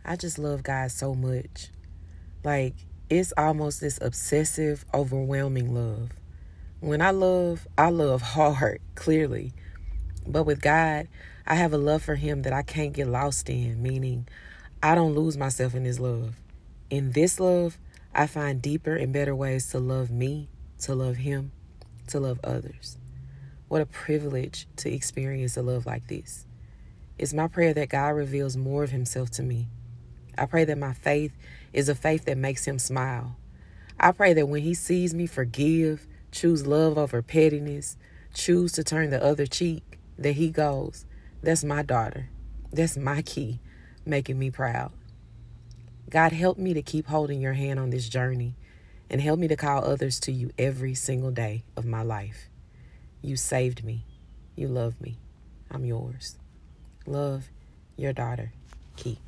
I just love God so much. Like, it's almost this obsessive, overwhelming love. When I love hard, clearly. But with God, I have a love for him that I can't get lost in, meaning I don't lose myself in his love. In this love, I find deeper and better ways to love me, to love him, to love others. What a privilege to experience a love like this. It's my prayer that God reveals more of himself to me. I pray that my faith is a faith that makes him smile. I pray that when he sees me forgive, choose love over pettiness, choose to turn the other cheek, that he goes, that's my daughter. That's my key, making me proud. God, help me to keep holding your hand on this journey and help me to call others to you every single day of my life. You saved me. You love me. I'm yours. Love, your daughter, Key.